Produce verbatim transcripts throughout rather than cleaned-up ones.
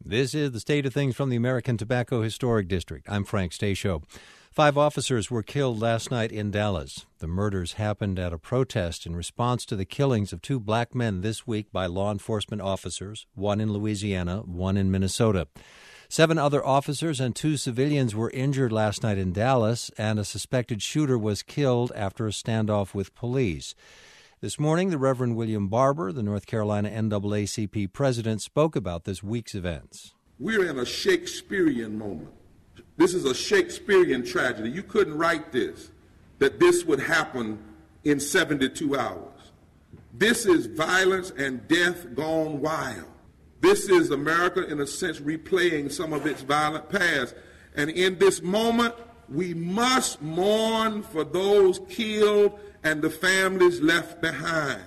This is the state of things from the American Tobacco Historic District. I'm Frank Stasio. Five officers were killed last night in Dallas. The murders happened at a protest in response to the killings of two black men this week by law enforcement officers, one in Louisiana, one in Minnesota. Seven other officers and two civilians were injured last night in Dallas, and a suspected shooter was killed after a standoff with police. This morning, the Reverend William Barber, the North Carolina N double A C P president, spoke about this week's events. We're in a Shakespearean moment. This is a Shakespearean tragedy. You couldn't write this, that this would happen in seventy-two hours. This is violence and death gone wild. This is America, in a sense, replaying some of its violent past. And in this moment, we must mourn for those killed and the families left behind.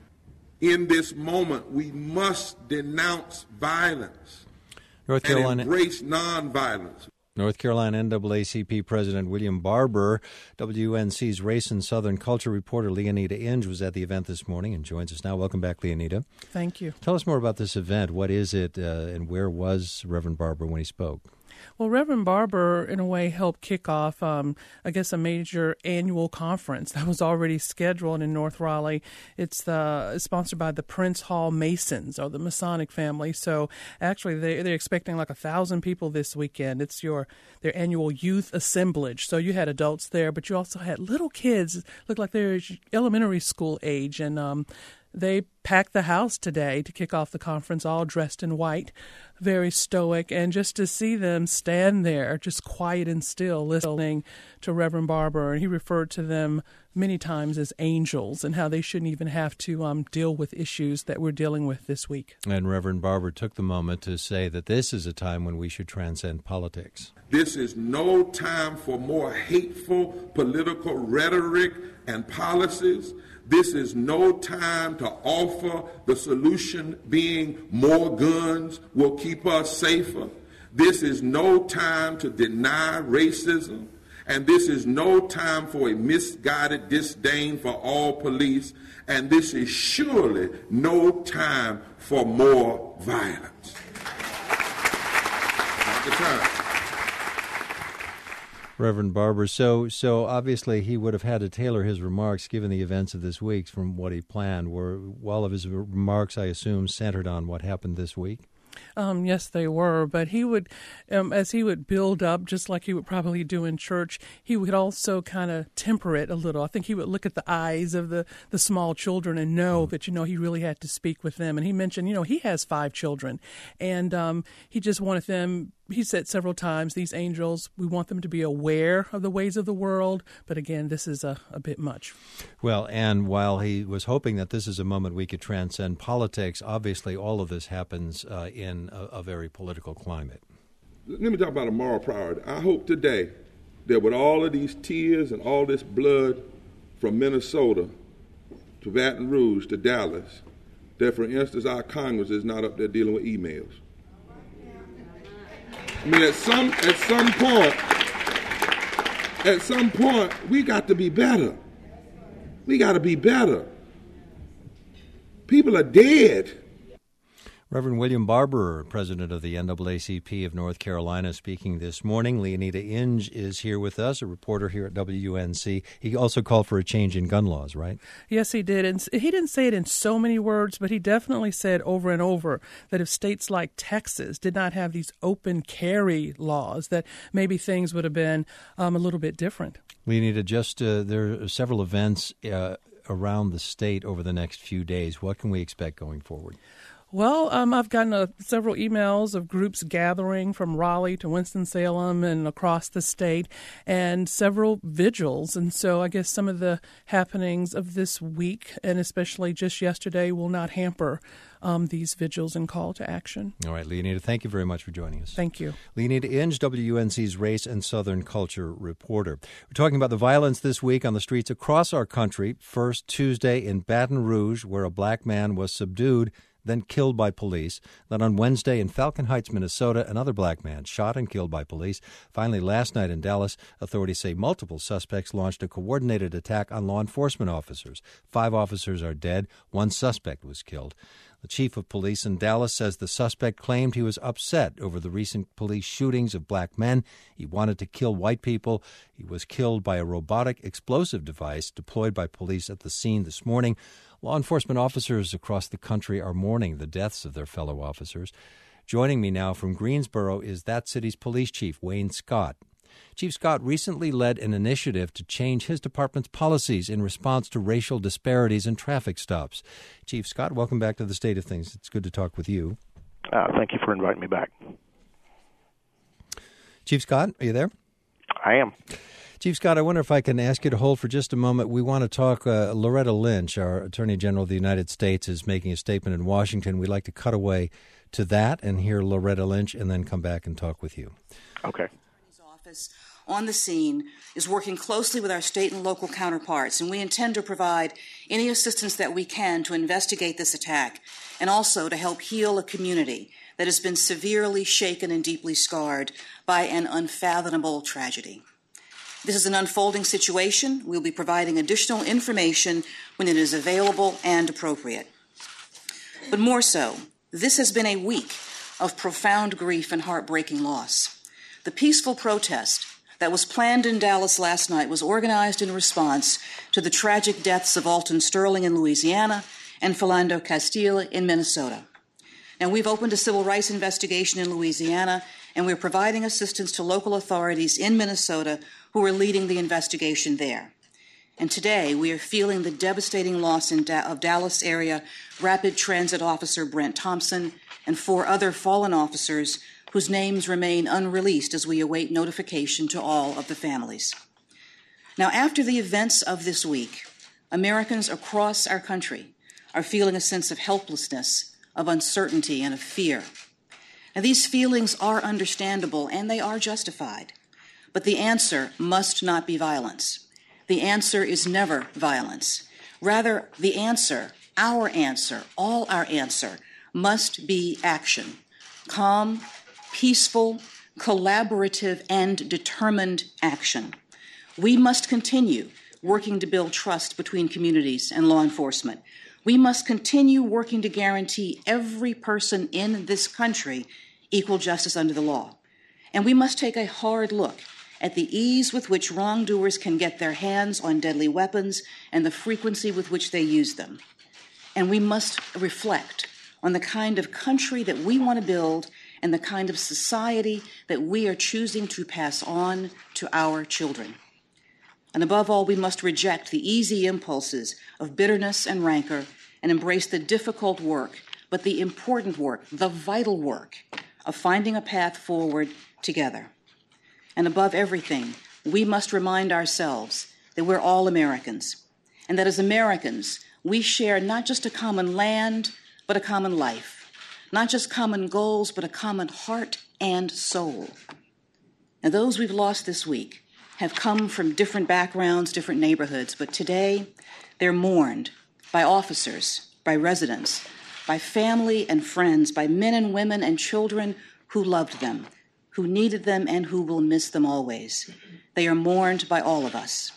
In this moment, we must denounce violence North Carolina, and embrace nonviolence. North Carolina N double A C P President William Barber. W N C's race and Southern culture reporter Leonida Inge was at the event this morning and joins us now. Welcome back, Leonida. Thank you. Tell us more about this event. What is it, uh, and where was Reverend Barber when he spoke? Well, Reverend Barber, in a way, helped kick off, um, I guess, a major annual conference that was already scheduled in North Raleigh. It's uh, sponsored by the Prince Hall Masons, or the Masonic family. So, actually, they, they're expecting like a thousand people this weekend. It's your their annual youth assemblage. So you had adults there, but you also had little kids, look like they're elementary school age, and um, they packed the house today to kick off the conference, all dressed in white, very stoic, and just to see them stand there, just quiet and still, listening to Reverend Barber. And he referred to them many times as angels and how they shouldn't even have to um, deal with issues that we're dealing with this week. And Reverend Barber took the moment to say that this is a time when we should transcend politics. This is no time for more hateful political rhetoric and policies. This is no time to offer the solution being more guns will keep us safer. This is no time to deny racism. And this is no time for a misguided disdain for all police. And this is surely no time for more violence. Not the time. Reverend Barber, so so obviously he would have had to tailor his remarks given the events of this week from what he planned. Were all of his remarks, I assume, centered on what happened this week? Um, yes, they were. But he would, um, as he would build up, just like he would probably do in church, he would also kind of temper it a little. I think he would look at the eyes of the, the small children and know that, you know, he really had to speak with them. And he mentioned, you know, he has five children. And um, he just wanted them, he said several times, these angels, we want them to be aware of the ways of the world. But again, this is a, a bit much. Well, and while he was hoping that this is a moment we could transcend politics, obviously all of this happens uh, in a, a very political climate. Let me talk about a moral priority. I hope today that with all of these tears and all this blood from Minnesota to Baton Rouge to Dallas, that, for instance, our Congress is not up there dealing with emails. I mean, at some at some point, at some point, we got to be better. We got to be better. People are dead. Reverend William Barber, president of the N double A C P of North Carolina, speaking this morning. Leonida Inge is here with us, a reporter here at W N C. He also called for a change in gun laws, right? Yes, he did. And he didn't say it in so many words, but he definitely said over and over that if states like Texas did not have these open carry laws, that maybe things would have been um, a little bit different. Leonida, just uh, there are several events uh, around the state over the next few days. What can we expect going forward? Well, um, I've gotten uh, several emails of groups gathering from Raleigh to Winston-Salem and across the state, and several vigils. And so I guess some of the happenings of this week, and especially just yesterday, will not hamper um, these vigils and call to action. All right, Leonida, thank you very much for joining us. Thank you. Leonida Inge, W N C's race and Southern culture reporter. We're talking about the violence this week on the streets across our country. First, Tuesday in Baton Rouge, where a black man was subdued, then killed by police. Then on Wednesday in Falcon Heights, Minnesota, another black man shot and killed by police. Finally, last night in Dallas, authorities say multiple suspects launched a coordinated attack on law enforcement officers. Five officers are dead. One suspect was killed. The chief of police in Dallas says the suspect claimed he was upset over the recent police shootings of black men. He wanted to kill white people. He was killed by a robotic explosive device deployed by police at the scene this morning. Law enforcement officers across the country are mourning the deaths of their fellow officers. Joining me now from Greensboro is that city's police chief, Wayne Scott. Chief Scott recently led an initiative to change his department's policies in response to racial disparities in traffic stops. Chief Scott, welcome back to the State of Things. It's good to talk with you. Uh, thank you for inviting me back. Chief Scott, are you there? I am. Chief Scott, I wonder if I can ask you to hold for just a moment. We want to talk. Uh, Loretta Lynch, our Attorney General of the United States, is making a statement in Washington. We'd like to cut away to that and hear Loretta Lynch and then come back and talk with you. Okay. Office on the scene is working closely with our state and local counterparts, and we intend to provide any assistance that we can to investigate this attack and also to help heal a community that has been severely shaken and deeply scarred by an unfathomable tragedy. This is an unfolding situation. We'll be providing additional information when it is available and appropriate. But more so, this has been a week of profound grief and heartbreaking loss. The peaceful protest that was planned in Dallas last night was organized in response to the tragic deaths of Alton Sterling in Louisiana and Philando Castile in Minnesota. Now, we've opened a civil rights investigation in Louisiana, and we're providing assistance to local authorities in Minnesota who are leading the investigation there. And today, we are feeling the devastating loss in da- of Dallas area Rapid Transit Officer Brent Thompson and four other fallen officers whose names remain unreleased as we await notification to all of the families. Now, after the events of this week, Americans across our country are feeling a sense of helplessness, of uncertainty, and of fear. Now, these feelings are understandable and they are justified, but the answer must not be violence. The answer is never violence. Rather, the answer, our answer, all our answer, must be action. Calm, peaceful, collaborative, and determined action. We must continue working to build trust between communities and law enforcement. We must continue working to guarantee every person in this country equal justice under the law. And we must take a hard look at the ease with which wrongdoers can get their hands on deadly weapons and the frequency with which they use them. And we must reflect on the kind of country that we want to build and the kind of society that we are choosing to pass on to our children. And above all, we must reject the easy impulses of bitterness and rancor and embrace the difficult work, but the important work, the vital work of finding a path forward together. And above everything, we must remind ourselves that we're all Americans, and that as Americans, we share not just a common land, but a common life. Not just common goals, but a common heart and soul. Now, those we've lost this week have come from different backgrounds, different neighborhoods, but today they're mourned by officers, by residents, by family and friends, by men and women and children who loved them, who needed them, and who will miss them always. They are mourned by all of us.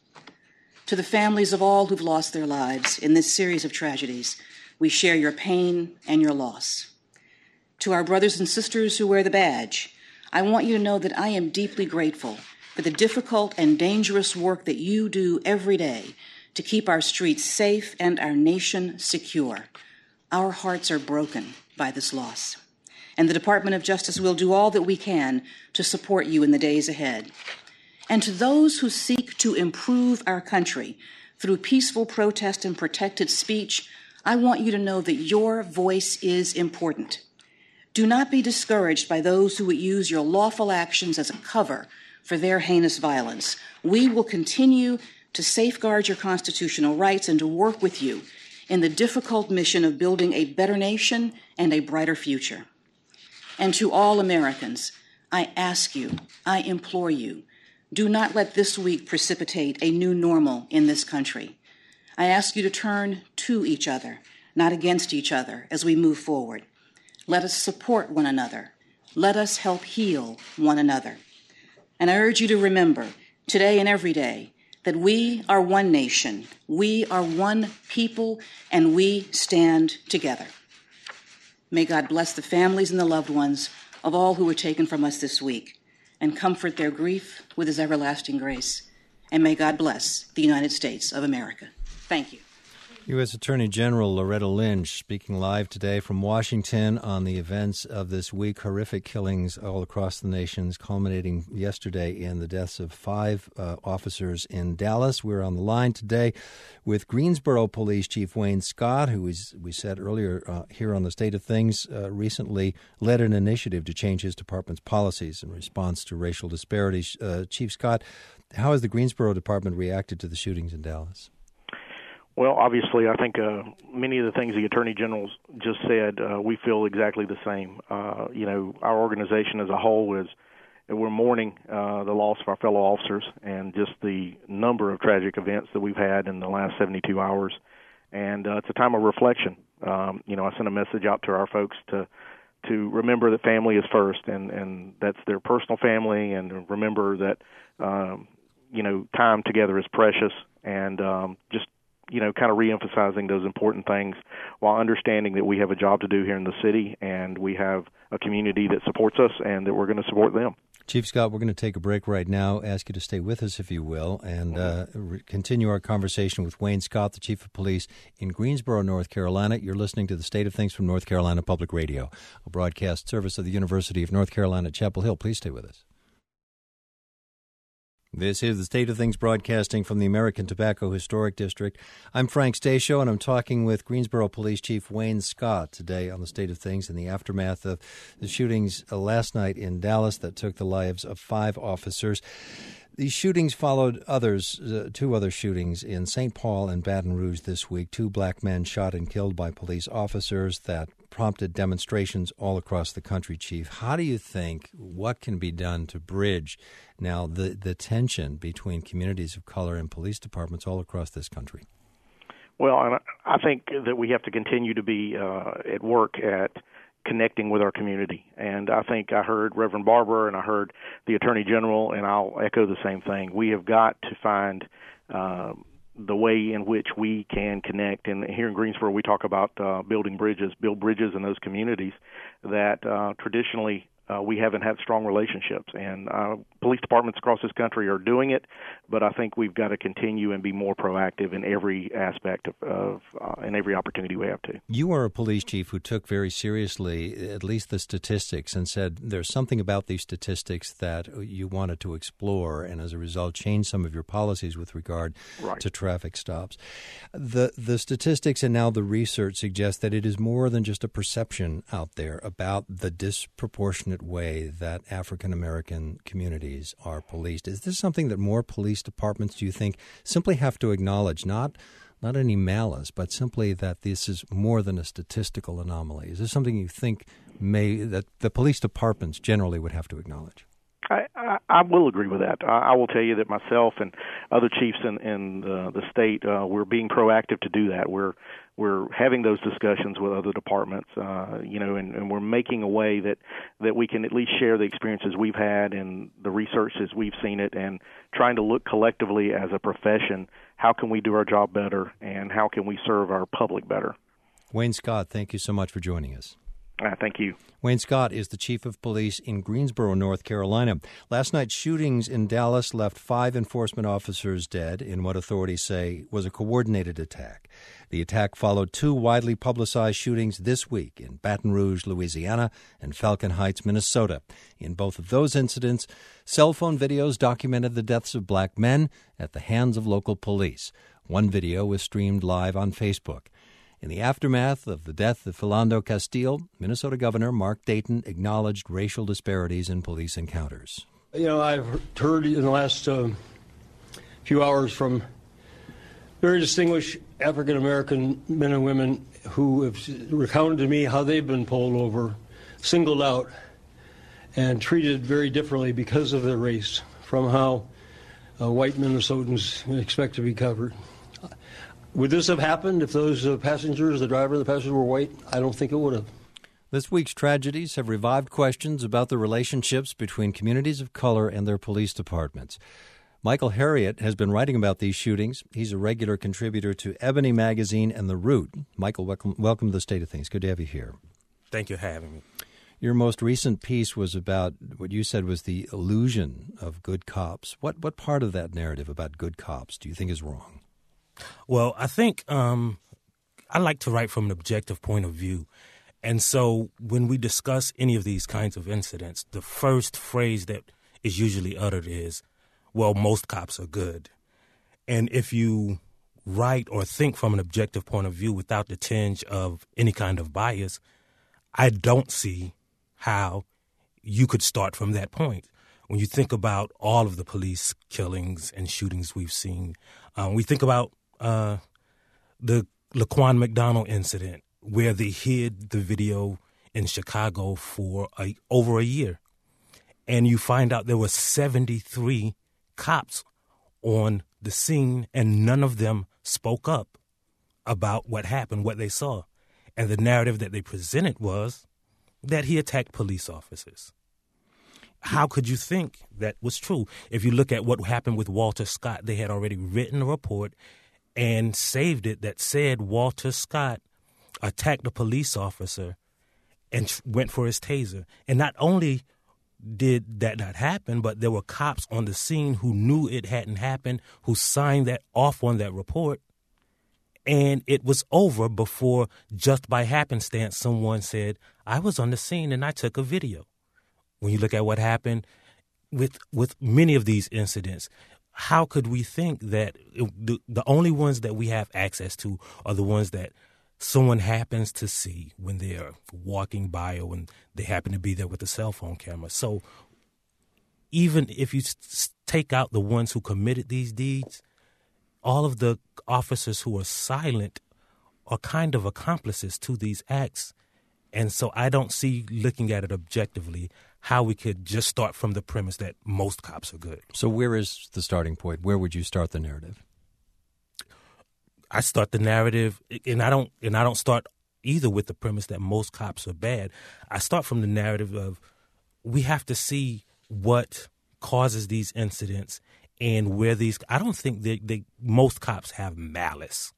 To the families of all who've lost their lives in this series of tragedies, we share your pain and your loss. To our brothers and sisters who wear the badge, I want you to know that I am deeply grateful for the difficult and dangerous work that you do every day to keep our streets safe and our nation secure. Our hearts are broken by this loss, and the Department of Justice will do all that we can to support you in the days ahead. And to those who seek to improve our country through peaceful protest and protected speech, I want you to know that your voice is important. Do not be discouraged by those who would use your lawful actions as a cover for their heinous violence. We will continue to safeguard your constitutional rights and to work with you in the difficult mission of building a better nation and a brighter future. And to all Americans, I ask you, I implore you, do not let this week precipitate a new normal in this country. I ask you to turn to each other, not against each other, as we move forward. Let us support one another. Let us help heal one another. And I urge you to remember, today and every day, that we are one nation, we are one people, and we stand together. May God bless the families and the loved ones of all who were taken from us this week and comfort their grief with his everlasting grace. And may God bless the United States of America. Thank you. U S Attorney General Loretta Lynch speaking live today from Washington on the events of this week, horrific killings all across the nation, culminating yesterday in the deaths of five uh, officers in Dallas. We're on the line today with Greensboro Police Chief Wayne Scott, who, is, we said earlier uh, here on the State of Things, uh, recently led an initiative to change his department's policies in response to racial disparities. Uh, Chief Scott, how has the Greensboro Department reacted to the shootings in Dallas? Well, obviously, I think uh, many of the things the Attorney General just said, uh, we feel exactly the same. Uh, you know, our organization as a whole is, we're mourning uh, the loss of our fellow officers and just the number of tragic events that we've had in the last seventy-two hours. And uh, it's a time of reflection. Um, you know, I sent a message out to our folks to to remember that family is first, and, and that's their personal family, and remember that, um, you know, time together is precious, and um, just you know, kind of reemphasizing those important things while understanding that we have a job to do here in the city and we have a community that supports us and that we're going to support them. Chief Scott, we're going to take a break right now, ask you to stay with us if you will, and uh, re- continue our conversation with Wayne Scott, the Chief of Police in Greensboro, North Carolina. You're listening to the State of Things from North Carolina Public Radio, a broadcast service of the University of North Carolina at Chapel Hill. Please stay with us. This is the State of Things broadcasting from the American Tobacco Historic District. I'm Frank Stasio, and I'm talking with Greensboro Police Chief Wayne Scott today on the State of Things in the aftermath of the shootings last night in Dallas that took the lives of five officers. These shootings followed others, uh, two other shootings in Saint Paul and Baton Rouge this week. Two black men shot and killed by police officers that prompted demonstrations all across the country, Chief. How do you think, what can be done to bridge now the, the tension between communities of color and police departments all across this country? Well, I think that we have to continue to be uh, at work at connecting with our community. And I think I heard Reverend Barber and I heard the Attorney General, and I'll echo the same thing. We have got to find uh, the way in which we can connect. And here in Greensboro, we talk about uh, building bridges, build bridges in those communities that uh, traditionally Uh, we haven't had strong relationships, and uh, police departments across this country are doing it, but I think we've got to continue and be more proactive in every aspect of, of uh, in every opportunity we have to. You are a police chief who took very seriously at least the statistics and said there's something about these statistics that you wanted to explore, and as a result change some of your policies with regard right. to traffic stops. The, the statistics and now the research suggest that it is more than just a perception out there about the disproportionate way that African-American communities are policed. Is this something that more police departments, do you think, simply have to acknowledge, not not any malice, but simply that this is more than a statistical anomaly? Is this something you think may that the police departments generally would have to acknowledge? I, I, I will agree with that. I, I will tell you that myself and other chiefs in, in the, the state, uh, we're being proactive to do that. We're we're having those discussions with other departments, uh, you know, and, and we're making a way that, that we can at least share the experiences we've had and the research as we've seen it, and trying to look collectively as a profession, how can we do our job better and how can we serve our public better. Wayne Scott, thank you so much for joining us. Uh, thank you. Wayne Scott is the chief of police in Greensboro, North Carolina. Last night's shootings in Dallas left five enforcement officers dead in what authorities say was a coordinated attack. The attack followed two widely publicized shootings this week in Baton Rouge, Louisiana, and Falcon Heights, Minnesota. In both of those incidents, cell phone videos documented the deaths of black men at the hands of local police. One video was streamed live on Facebook. In the aftermath of the death of Philando Castile, Minnesota Governor Mark Dayton acknowledged racial disparities in police encounters. You know, I've heard in the last uh, few hours from very distinguished African-American men and women who have recounted to me how they've been pulled over, singled out, and treated very differently because of their race from how uh, white Minnesotans expect to be covered. Would this have happened if those uh, passengers, the driver and the passengers were white? I don't think it would have. This week's tragedies have revived questions about the relationships between communities of color and their police departments. Michael Harriot has been writing about these shootings. He's a regular contributor to Ebony Magazine and The Root. Michael, welcome, welcome to the State of Things. Good to have you here. Thank you for having me. Your most recent piece was about what you said was the illusion of good cops. What what part of that narrative about good cops do you think is wrong? Well, I think um, I like to write from an objective point of view. And so when we discuss any of these kinds of incidents, the first phrase that is usually uttered is, well, most cops are good. And if you write or think from an objective point of view without the tinge of any kind of bias, I don't see how you could start from that point. When you think about all of the police killings and shootings we've seen, um, we think about uh, the Laquan McDonald incident where they hid the video in Chicago for a, over a year. And you find out there were seventy-three cops on the scene, and none of them spoke up about what happened, what they saw. And the narrative that they presented was that he attacked police officers. How could you think that was true? If you look at what happened with Walter Scott, they had already written a report and saved it that said Walter Scott attacked a police officer and went for his taser. And not only did that not happen, but there were cops on the scene who knew it hadn't happened, who signed that off on that report. And it was over before, just by happenstance, someone said, I was on the scene and I took a video. When you look at what happened with with many of these incidents, how could we think that it, the, the only ones that we have access to are the ones that someone happens to see when they're walking by or when they happen to be there with a cell phone camera? So even if you s- take out the ones who committed these deeds, all of the officers who are silent are kind of accomplices to these acts. And so I don't see, looking at it objectively, how we could just start from the premise that most cops are good. So where is the starting point? Where would you start the narrative? I start the narrative, and I don't and I don't start either with the premise that most cops are bad. I start from the narrative of we have to see what causes these incidents and where these. I don't think that they, most cops have malice.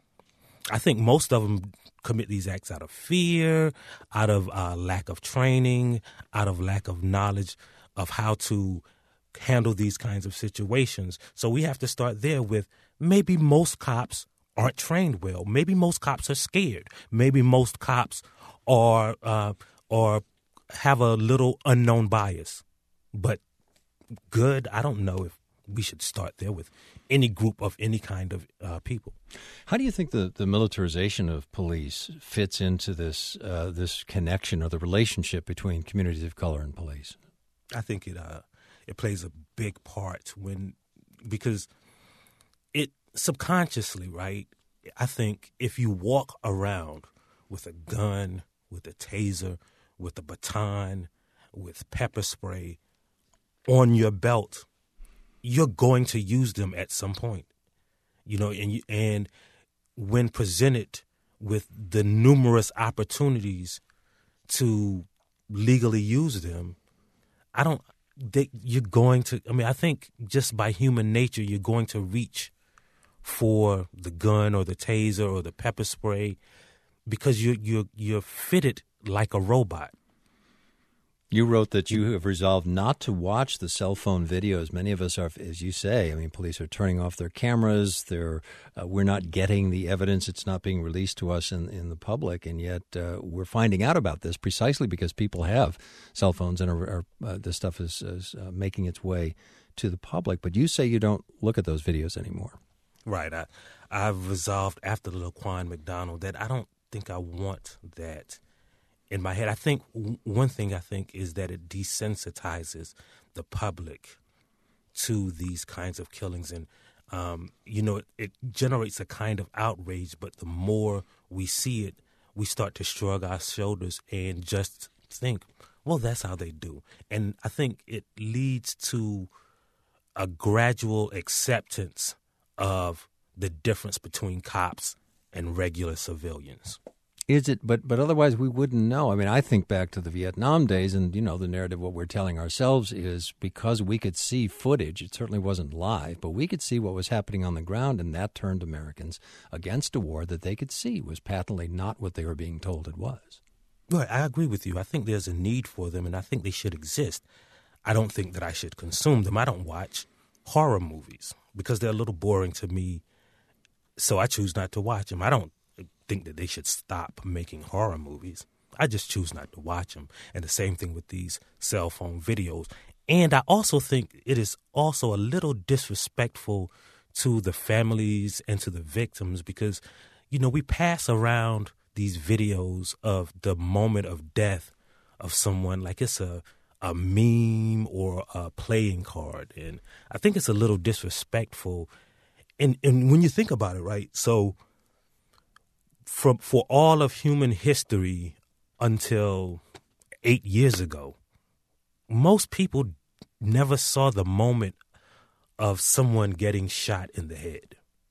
I think most of them commit these acts out of fear, out of uh, lack of training, out of lack of knowledge of how to handle these kinds of situations. So we have to start there with maybe most cops aren't trained well. Maybe most cops are scared. Maybe most cops are uh, or have a little unknown bias. But good, I don't know if we should start there with any group of any kind of uh, people. How do you think the, the militarization of police fits into this uh, this connection or the relationship between communities of color and police? I think it uh, it plays a big part when because it subconsciously, right? I think if you walk around with a gun, with a taser, with a baton, with pepper spray on your belt, you're going to use them at some point, you know, and you, and when presented with the numerous opportunities to legally use them, I don't, they, you're going to, I mean, I think just by human nature, you're going to reach for the gun or the taser or the pepper spray because you're, you're, you're fitted like a robot. You wrote that you have resolved not to watch the cell phone videos. Many of us are, as you say, I mean, police are turning off their cameras. They're, uh, we're not getting the evidence. It's not being released to us in, in the public. And yet uh, we're finding out about this precisely because people have cell phones and are, are, uh, this stuff is, is uh, making its way to the public. But you say you don't look at those videos anymore. Right. I, I've resolved after the Laquan McDonald that I don't think I want that in my head. I think one thing I think is that it desensitizes the public to these kinds of killings. And, um, you know, it, it generates a kind of outrage. But the more we see it, we start to shrug our shoulders and just think, well, that's how they do. And I think it leads to a gradual acceptance of the difference between cops and regular civilians. Is it? But but otherwise we wouldn't know. I mean, I think back to the Vietnam days and, you know, the narrative, what we're telling ourselves is because we could see footage, it certainly wasn't live, but we could see what was happening on the ground, and that turned Americans against a war that they could see was patently not what they were being told it was. Right, I agree with you. I think there's a need for them, and I think they should exist. I don't think that I should consume them. I don't watch horror movies because they're a little boring to me, so I choose not to watch them. I don't think that they should stop making horror movies. I just choose not to watch them. And the same thing with these cell phone videos. And I also think it is also a little disrespectful to the families and to the victims because, you know, we pass around these videos of the moment of death of someone like it's a, a meme or a playing card. And I think it's a little disrespectful. And, and when you think about it, right, so from for all of human history until eight years ago, most people never saw the moment of someone getting shot in the head.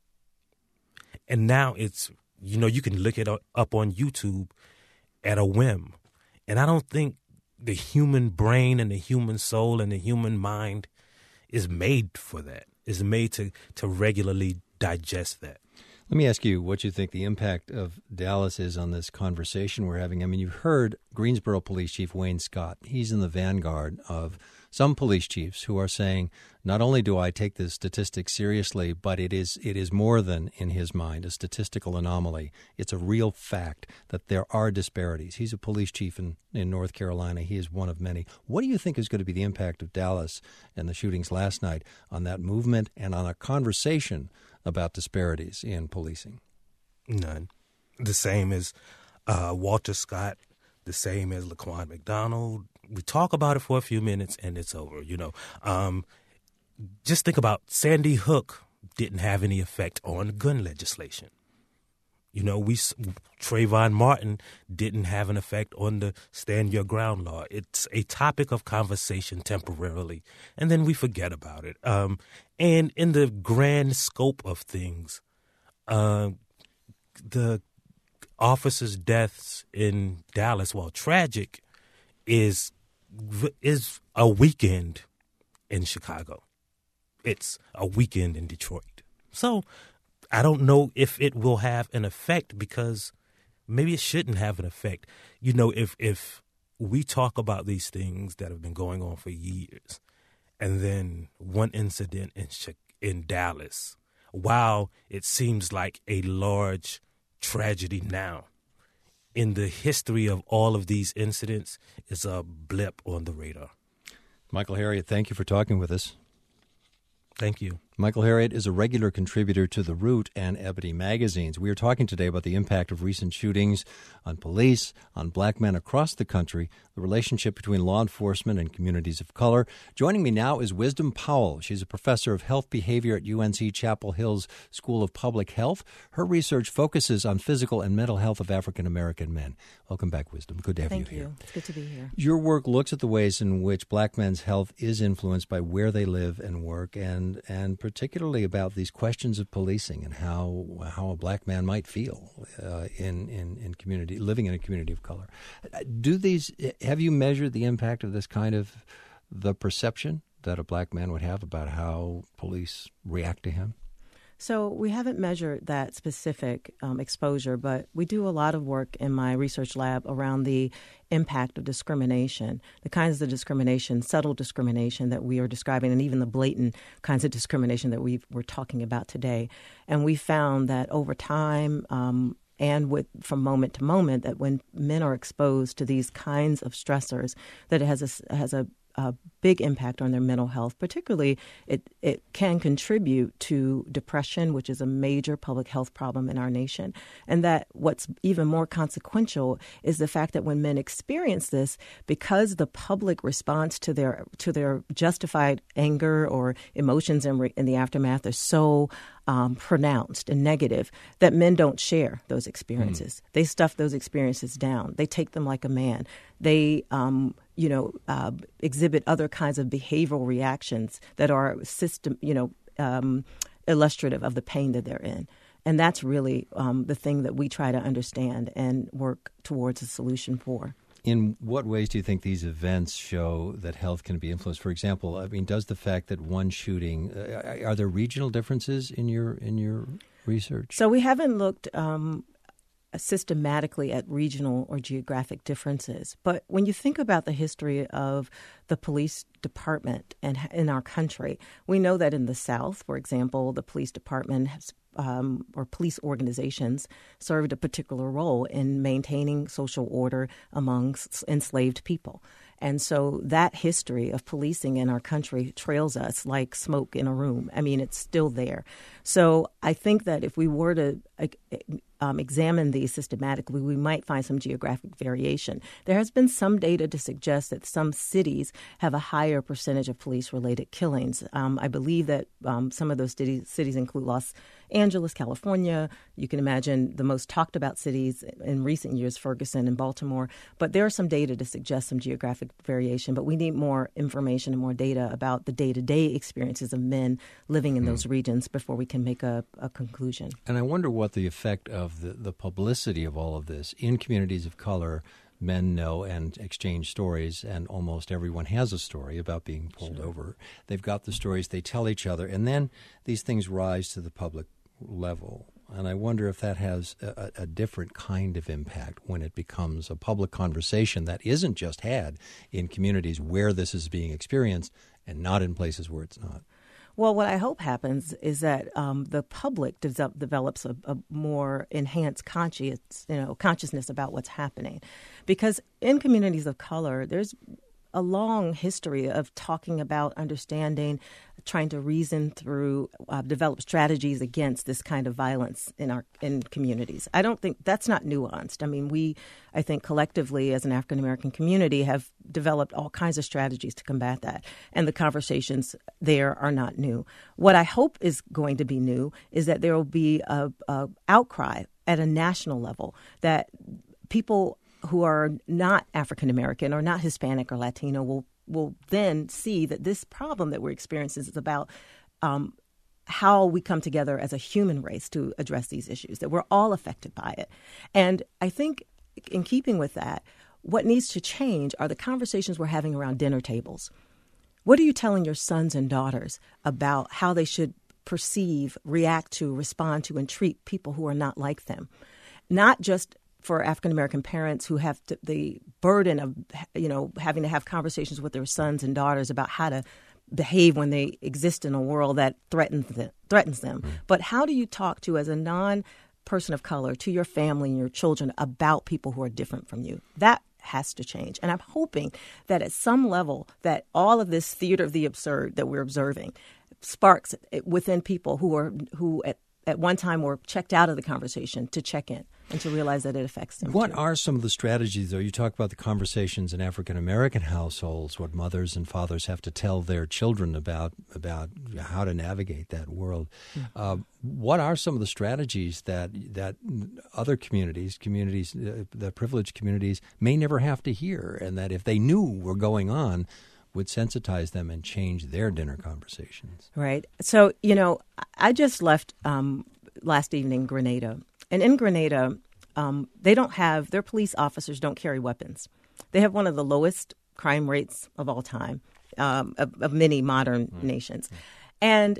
And now it's, you know, you can look it up on YouTube at a whim. And I don't think the human brain and the human soul and the human mind is made for that. It's made to, to regularly digest that. Let me ask you what you think the impact of Dallas is on this conversation we're having. I mean, you've heard Greensboro Police Chief Wayne Scott. He's in the vanguard of some police chiefs who are saying, not only do I take this statistic seriously, but it is it is more than, in his mind, a statistical anomaly. It's a real fact that there are disparities. He's a police chief in, in North Carolina. He is one of many. What do you think is going to be the impact of Dallas and the shootings last night on that movement and on a conversation about disparities in policing? None. The same as uh, Walter Scott, the same as Laquan McDonald. We talk about it for a few minutes and it's over, you know. Um, just think about Sandy Hook didn't have any effect on gun legislation. You know, we Trayvon Martin didn't have an effect on the Stand Your Ground law. It's a topic of conversation temporarily, and then we forget about it. Um, and in the grand scope of things, uh, the officers' deaths in Dallas, while tragic, is is a weekend in Chicago. It's a weekend in Detroit. So I don't know if it will have an effect because maybe it shouldn't have an effect. You know, if if we talk about these things that have been going on for years, and then one incident in in Dallas, while it seems like a large tragedy now, in the history of all of these incidents, is a blip on the radar. Michael Harriot, thank you for talking with us. Thank you. Michael Harriot is a regular contributor to The Root and Ebony magazines. We are talking today about the impact of recent shootings on police, on black men across the country, the relationship between law enforcement and communities of color. Joining me now is Wisdom Powell. She's a professor of health behavior at U N C Chapel Hill's School of Public Health. Her research focuses on physical and mental health of African American men. Welcome back, Wisdom. Good to have Thank you here. Thank you. It's good to be here. Your work looks at the ways in which black men's health is influenced by where they live and work, and and particularly about these questions of policing and how how a black man might feel uh, in, in in community living in a community of color. Do these have you measured the impact of this kind of the perception that a black man would have about how police react to him? So we haven't measured that specific um, exposure, but we do a lot of work in my research lab around the impact of discrimination, the kinds of discrimination, subtle discrimination that we are describing, and even the blatant kinds of discrimination that we we're talking about today. And we found that over time, um, and with from moment to moment, that when men are exposed to these kinds of stressors, that it has a, has a a big impact on their mental health. Particularly, it, it can contribute to depression, which is a major public health problem in our nation. And that what's even more consequential is the fact that when men experience this, because the public response to their to their justified anger or emotions in, re, in the aftermath are so Um, pronounced and negative, that men don't share those experiences. Mm. They stuff those experiences down. They take them like a man. They, um, you know, uh, exhibit other kinds of behavioral reactions that are system, you know, um, illustrative of the pain that they're in. And that's really um, the thing that we try to understand and work towards a solution for. In what ways do you think these events show that health can be influenced? For example, I mean, does the fact that one shooting, uh, are there regional differences in your in your research? So we haven't looked um, systematically at regional or geographic differences. But when you think about the history of the police department and in our country, we know that in the South, for example, the police department has Um, or police organizations served a particular role in maintaining social order among enslaved people. And so that history of policing in our country trails us like smoke in a room. I mean, it's still there. So I think that if we were to um, examine these systematically, we might find some geographic variation. There has been some data to suggest that some cities have a higher percentage of police-related killings. Um, I believe that um, some of those cities, cities include Los Angeles, California. You can imagine the most talked about cities in recent years, Ferguson and Baltimore. But there are some data to suggest some geographic variation. But we need more information and more data about the day-to-day experiences of men living in mm. those regions before we can make a, a conclusion. And I wonder what the effect of the, the publicity of all of this in communities of color. Men know and exchange stories, and almost everyone has a story about being pulled sure. over. They've got the stories, they tell each other, and then these things rise to the public level. And I wonder if that has a, a different kind of impact when it becomes a public conversation that isn't just had in communities where this is being experienced and not in places where it's not. Well, what I hope happens is that um, the public de- develops a, a more enhanced conscious, you know, consciousness about what's happening. Because in communities of color, there's a long history of talking about, understanding, trying to reason through, uh, develop strategies against this kind of violence in our in communities. I don't think that's not nuanced. I mean, we, I think collectively as an African American community have developed all kinds of strategies to combat that. And the conversations there are not new. What I hope is going to be new is that there will be a, a outcry at a national level that people who are not African American or not Hispanic or Latino will will then see that this problem that we're experiencing is about um, how we come together as a human race to address these issues, that we're all affected by it. And I think in keeping with that, what needs to change are the conversations we're having around dinner tables. What are you telling your sons and daughters about how they should perceive, react to, respond to, and treat people who are not like them? Not just for African-American parents who have to, the burden of, you know, having to have conversations with their sons and daughters about how to behave when they exist in a world that threatens them. Threatens them. Mm-hmm. But how do you talk to, as a non-person of color, to your family and your children about people who are different from you? That has to change. And I'm hoping that at some level that all of this theater of the absurd that we're observing sparks within people who are who at at one time were checked out of the conversation to check in and to realize that it affects them. What too. are some of the strategies, though? You talk about the conversations in African-American households, what mothers and fathers have to tell their children about about how to navigate that world. Mm-hmm. Uh, what are some of the strategies that that other communities, communities, uh, the privileged communities, may never have to hear, and that if they knew were going on, would sensitize them and change their dinner conversations? Right. So, you know, I just left um, last evening Grenada. And in Grenada, um, they don't have, their police officers don't carry weapons. They have one of the lowest crime rates of all time, um, of, of many modern mm-hmm. nations. And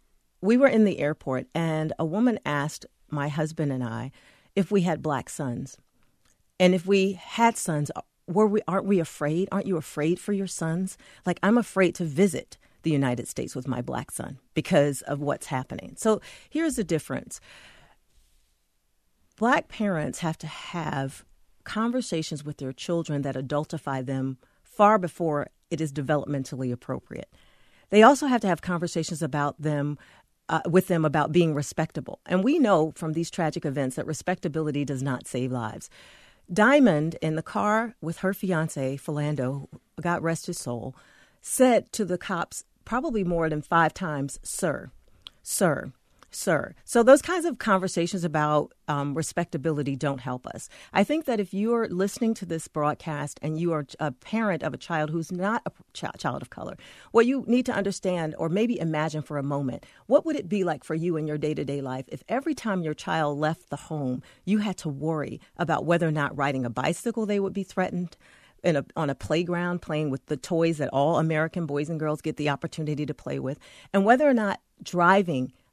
we were in the airport, and a woman asked my husband and I if we had black sons. And if we had sons, Were we, aren't we afraid? Aren't you afraid for your sons? Like, I'm afraid to visit the United States with my black son because of what's happening. So here's the difference. Black parents have to have conversations with their children that adultify them far before it is developmentally appropriate. They also have to have conversations about them Uh, with them about being respectable. And we know from these tragic events that respectability does not save lives. Diamond, in the car with her fiancé, Philando, God rest his soul, said to the cops probably more than five times, sir, sir, sir. So those kinds of conversations about um, respectability don't help us. I think that if you are listening to this broadcast and you are a parent of a child who's not a ch- child of color, what you need to understand, or maybe imagine for a moment, what would it be like for you in your day-to-day life if every time your child left the home, you had to worry about whether or not riding a bicycle they would be threatened, in a, on a playground playing with the toys that all American boys and girls get the opportunity to play with, and whether or not driving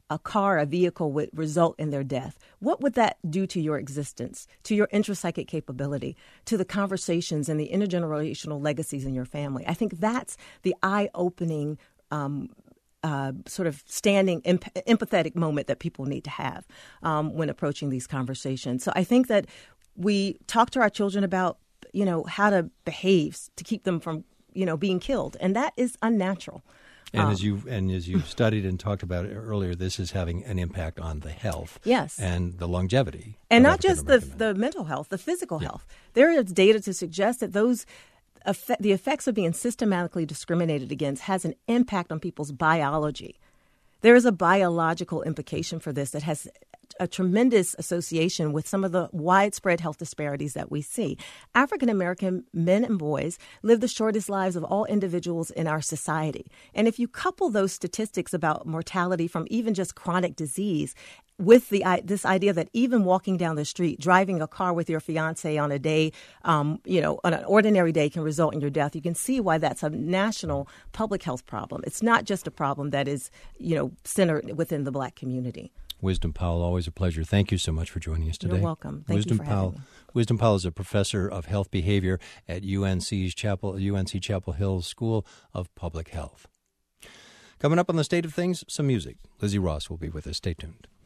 a car, a vehicle would result in their death, what would that do to your existence, to your intrapsychic capability, to the conversations and the intergenerational legacies in your family? I think that's the eye-opening um, uh, sort of standing emp- empathetic moment that people need to have um, when approaching these conversations. So I think that we talk to our children about, you know, how to behave to keep them from, you know, being killed, and that is unnatural. And um, as you and as you've studied and talked about it earlier, this is having an impact on the health, yes, and the longevity, and not just the the mental health, the physical yeah. health. There is data to suggest that those effect, the effects of being systematically discriminated against has an impact on people's biology. There is a biological implication for this that has a tremendous association with some of the widespread health disparities that we see. African American men and boys live the shortest lives of all individuals in our society. And if you couple those statistics about mortality from even just chronic disease with the this idea that even walking down the street, driving a car with your fiance on a day, um, you know, on an ordinary day can result in your death, you can see why that's a national public health problem. It's not just a problem that is, you know, centered within the Black community. Wisdom Powell, always a pleasure. Thank you so much for joining us today. You're welcome. Thank Wisdom you for Powell, having me. Wisdom Powell is a professor of health behavior at U N C's Chapel, U N C Chapel Hill School of Public Health. Coming up on The State of Things, some music. Lizzie Ross will be with us. Stay tuned.